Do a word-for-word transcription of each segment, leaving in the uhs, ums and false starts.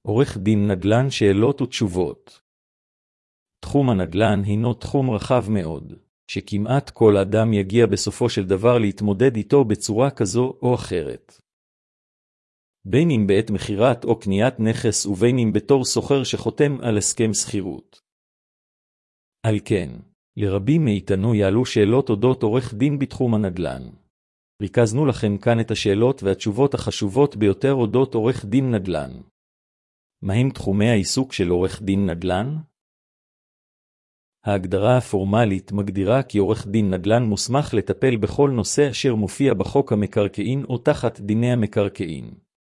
עורך דין נדל"ן שאלות ותשובות. תחום הנדל"ן הינו תחום רחב מאוד, שכמעט כל אדם יגיע בסופו של דבר להתמודד איתו בצורה כזו או אחרת. בין אם בעת מחירת או קניית נכס ובין אם בתור סוחר שחותם על הסכם שכירות. על כן, לרבים מאיתנו יעלו שאלות אודות עורך דין בתחום הנדל"ן. ריכזנו לכם כאן את השאלות והתשובות החשובות ביותר אודות עורך דין נדל"ן. מהם תחומי העיסוק של עורך דין נדל"ן? ההגדרה הפורמלית מגדירה כי עורך דין נדל"ן מוסמך לטפל בכל נושא אשר מופיע בחוק המקרקעין או תחת דיני המקרקעין.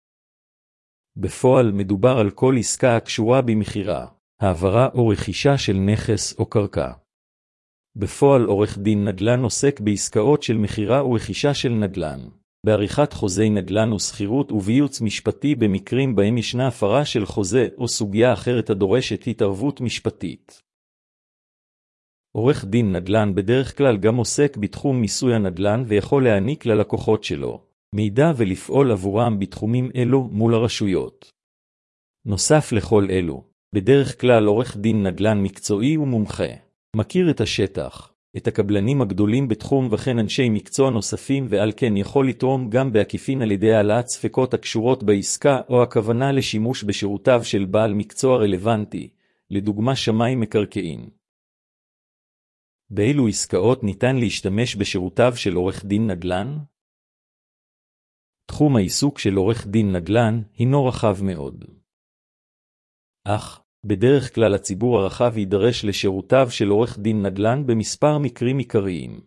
בפועל מדובר על כל עסקה הקשורה במכירה, העברה או רכישה של נכס או קרקע. בפועל עורך דין נדל"ן עוסק בעסקאות של מכירה או רכישה של נדל"ן, בעריכת חוזי נדל"ן ושכירות ובייעוץ משפטי במקרים בהם ישנה הפרה של חוזה או סוגיה אחרת הדורשת התערבות משפטית. עורך דין נדל"ן בדרך כלל גם עוסק בתחום מיסוי הנדל"ן ויכול להעניק ללקוחות שלו מידע ולפעול עבורם בתחומים אלו מול הרשויות. נוסף לכל אלו, בדרך כלל עורך דין נדל"ן מקצועי ומומחה, מכיר את השטח, את הקבלנים הגדולים בתחום וכן אנשי מקצוע נוספים ועל כן יכול לתרום גם בעקיפין על ידי העלאת ספקות הקשורות בעסקה או הכוונה לשימוש בשירותיו של בעל מקצוע רלוונטי, לדוגמה שמאי מקרקעין. באילו עסקאות ניתן להשתמש בשירותיו של עורך דין נדל"ן? תחום העיסוק של עורך דין נדל"ן הינו רחב מאוד. אך, בדרך כלל הציבור הרחב יידרש לשירותיו של עורך דין נדל"ן במספר מקרים עיקריים.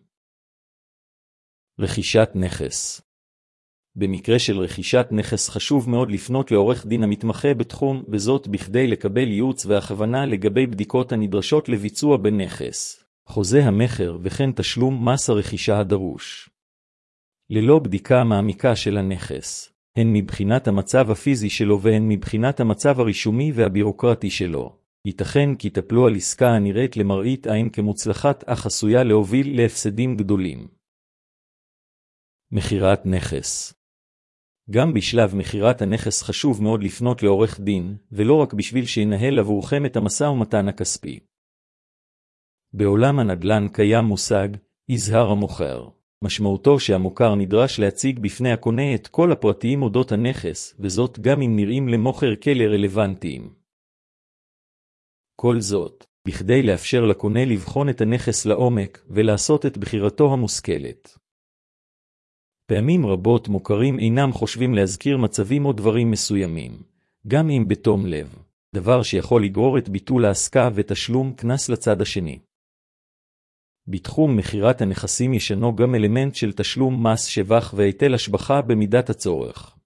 רכישת נכס. במקרה של רכישת נכס חשוב מאוד לפנות לעורך דין המתמחה בתחום, וזאת בכדי לקבל ייעוץ והכוונה לגבי בדיקות הנדרשות לביצוע בנכס, חוזה המחר וכן תשלום מס הרכישה הדרוש. ללא בדיקה מעמיקה של הנכס, הן מבחינת המצב הפיזי שלו והן מבחינת המצב הרישומי והבירוקרטי שלו, ייתכן כי תפלו על עסקה הנראית למראית עין כמוצלחת אך עשויה להוביל להפסדים גדולים. מחירת נכס. גם בשלב מחירת הנכס חשוב מאוד לפנות לעורך דין, ולא רק בשביל שינהל עבורכם את המשא ומתן הכספי. בעולם הנדל"ן קיים מושג, יזהר המוכר. משמעותו שהמוכר נדרש להציג בפני הקונה את כל הפרטים אודות הנכס, וזאת גם אם נראים למוכר כלי רלוונטיים. כל זאת, בכדי לאפשר לקונה לבחון את הנכס לעומק ולעשות את בחירתו המושכלת. פעמים רבות מוכרים אינם חושבים להזכיר מצבים או דברים מסוימים, גם אם בתום לב, דבר שיכול לגרור את ביטול העסקה ותשלום קנס לצד השני. בתחום מחירת הנכסים ישנו גם אלמנט של תשלום מס שבח והיטל השבחה במידת הצורך.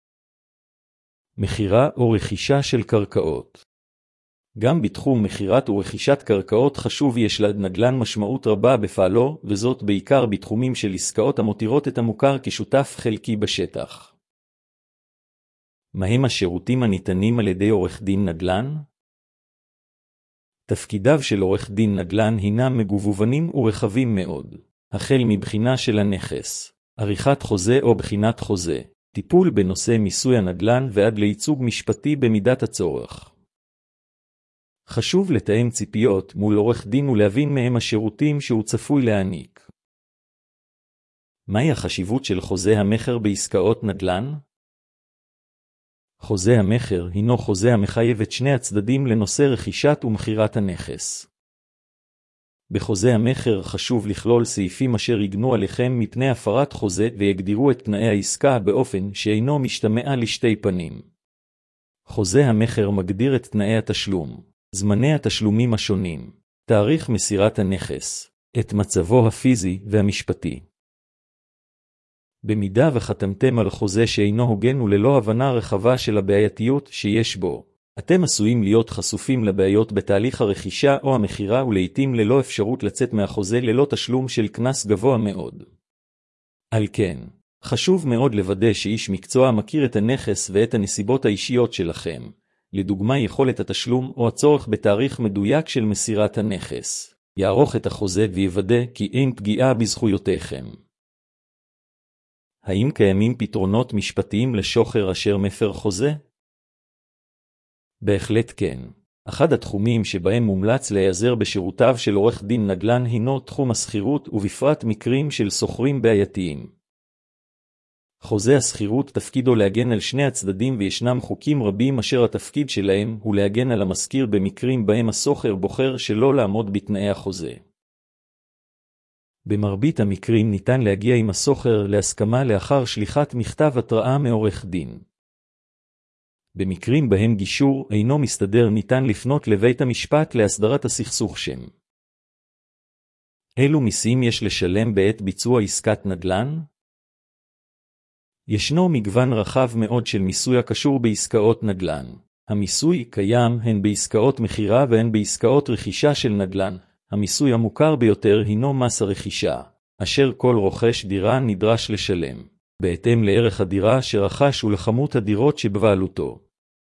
מחירה או רכישה של קרקעות. גם בתחום מחירת ורכישת קרקעות חשוב יש לנדל"ן משמעות רבה בפעלו, וזאת בעיקר בתחומים של עסקאות המותירות את המוכר כשותף חלקי בשטח. מהם השירותים הניתנים על ידי עורך דין נדל"ן? תפקידיו של עורך דין נדל"ן הינם מגוונים ורחבים מאוד, החל מבחינה של הנכס, עריכת חוזה או בחינת חוזה, טיפול בנושא מיסוי הנדל"ן ועד לייצוג משפטי במידת הצורך. חשוב לתאם ציפיות מול עורך דין ולהבין מהם השירותים שהוא צפוי להעניק. מהי החשיבות של חוזה המחר בעסקאות נדל"ן? חוזה המחר הינו חוזה המחייב את שני הצדדים לנושא רכישת ומכירת הנכס. בחוזה המחר חשוב לכלול סעיפים אשר יגנו עליכם מפני הפרת חוזה ויגדירו את תנאי העסקה באופן שאינו משתמע לשתי פנים. חוזה המחר מגדיר את תנאי התשלום, זמני התשלומים השונים, תאריך מסירת הנכס, את מצבו הפיזי והמשפטי. במידה וחתמתם על חוזה שאינו הוגן וללא הבנה רחבה של הבעייתיות שיש בו, אתם עשויים להיות חשופים לבעיות בתהליך הרכישה או המכירה ולעיתים ללא אפשרות לצאת מהחוזה ללא תשלום של קנס גבוה מאוד. על כן, חשוב מאוד לוודא שאיש מקצוע מכיר את הנכס ואת הנסיבות האישיות שלכם, לדוגמה יכולת התשלום או הצורך בתאריך מדויק של מסירת הנכס, יערוך את החוזה ויוודא כי אין פגיעה בזכויותיכם. האם קיימים פתרונות משפטיים לשוחר אשר מפר חוזה? בהחלט כן. אחד התחומים שבהם מומלץ להיעזר בשירותיו של עורך דין נדל"ן הינו תחום השכירות ובפרט מקרים של שוכרים בעייתיים. חוזה השכירות תפקידו להגן על שני הצדדים וישנם חוקים רבים אשר התפקיד שלהם הוא להגן על המשכיר במקרים בהם השוכר בוחר שלא לעמוד בתנאי החוזה. במרבית המקרים ניתן להגיע עם השוכר להסכמה לאחר שליחת מכתב התראה מעורך דין. במקרים בהם גישור אינו מסתדר ניתן לפנות לבית המשפט להסדרת הסכסוך שם. אילו מיסים יש לשלם בעת ביצוע עסקת נדל"ן? ישנו מגוון רחב מאוד של מיסוי הקשור בעסקאות נדל"ן. המיסוי קיים הן בעסקאות מחירה והן בעסקאות רכישה של נדל"ן. המיסוי המוכר ביותר הינו מס הרכישה, אשר כל רוכש דירה נדרש לשלם, בהתאם לערך הדירה שרכש ולכמות הדירות שבבעלותו.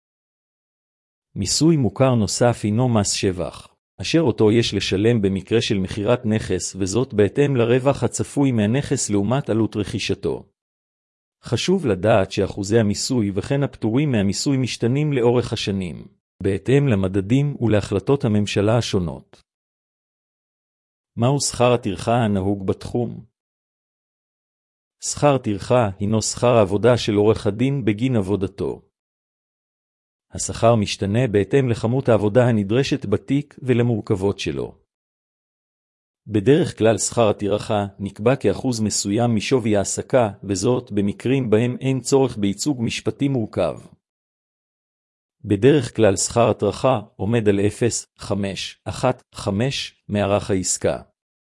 מיסוי מוכר נוסף הינו מס שבח, אשר אותו יש לשלם במקרה של מחירת נכס וזאת בהתאם לרווח הצפוי מהנכס לעומת עלות רכישתו. חשוב לדעת שאחוזי המיסוי וכן הפטורים מהמיסוי משתנים לאורך השנים, בהתאם למדדים ולהחלטות הממשלה השונות. מהו שכר הטרחה הנהוג בתחום? שכר טרחה הינו שכר העבודה של עורך הדין בגין עבודתו. השכר משתנה בהתאם לכמות העבודה הנדרשת בתיק ולמורכבות שלו. בדרך כלל שכר הטרחה נקבע כאחוז מסוים משווי העסקה, וזאת במקרים בהם אין צורך בייצוג משפטי מורכב. בדרך כלל שכר הטרחה עומד על אפס נקודה חמש אחת חמש מערך העסקה.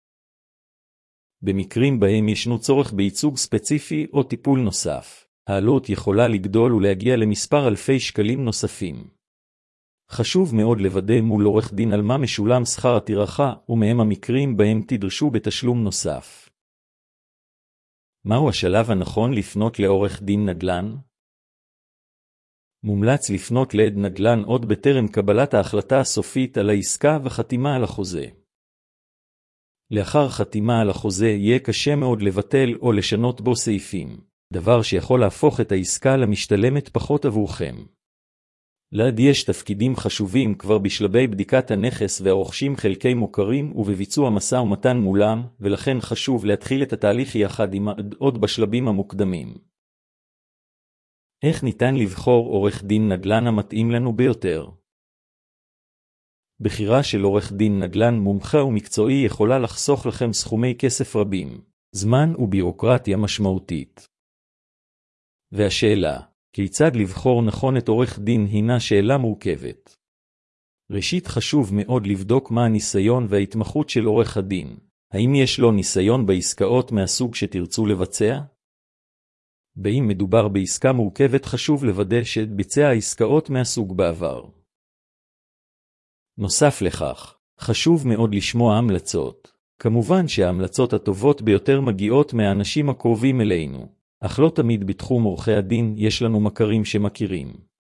במקרים בהם ישנו צורך בייצוג ספציפי או טיפול נוסף, העלות יכולה לגדול ולהגיע למספר אלפי שקלים נוספים. חשוב מאוד לוודא מול עורך דין על מה משולם שכר הטרחה ומהם המקרים בהם תדרשו בתשלום נוסף. מהו השלב הנכון לפנות לעורך דין נדל"ן? מומלץ לפנות לעד נדל"ן עוד בטרם קבלת ההחלטה הסופית על העסקה וחתימה על החוזה. לאחר חתימה על החוזה יהיה קשה מאוד לבטל או לשנות בו סעיפים, דבר שיכול להפוך את העסקה למשתלמת פחות עבורכם. לעד יש תפקידים חשובים כבר בשלבי בדיקת הנכס והרוכשים חלקי מוכרים ובביצוע משא ומתן מולם, ולכן חשוב להתחיל את התהליך יחד עם העד עוד בשלבים המוקדמים. איך ניתן לבחור עורך דין נדל"ן המתאים לנו ביותר? בחירה של עורך דין נדל"ן מומחה ומקצועי יכולה לחסוך לכם סכומי כסף רבים, זמן ובירוקרטיה משמעותית. והשאלה, כיצד לבחור נכון את עורך דין הינה שאלה מורכבת. ראשית חשוב מאוד לבדוק מה הניסיון וההתמחות של עורך הדין. האם יש לו ניסיון בעסקאות מהסוג שתרצו לבצע? באם מדובר בעסקה מורכבת חשוב לוודא שביצע עסקאות מהסוג בעבר. נוסף לכך, חשוב מאוד לשמוע המלצות. כמובן שההמלצות הטובות ביותר מגיעות מהאנשים הקרובים אלינו, אך לא תמיד בתחום עורכי הדין יש לנו מכרים שמכירים.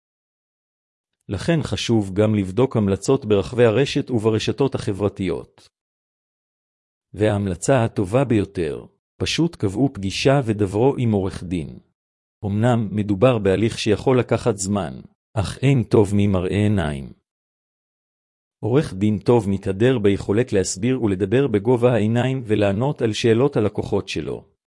לכן חשוב גם לבדוק המלצות ברחבי הרשת וברשתות החברתיות. וההמלצה הטובה ביותר, פשוט קבעו פגישה ודברו עם עורך דין. אמנם מדובר בהליך שיכול לקחת זמן, אך אין טוב ממראה עיניים. עורך דין טוב מתהדר ביכולת להסביר ולדבר בגובה העיניים ולענות על שאלות הלקוחות שלו.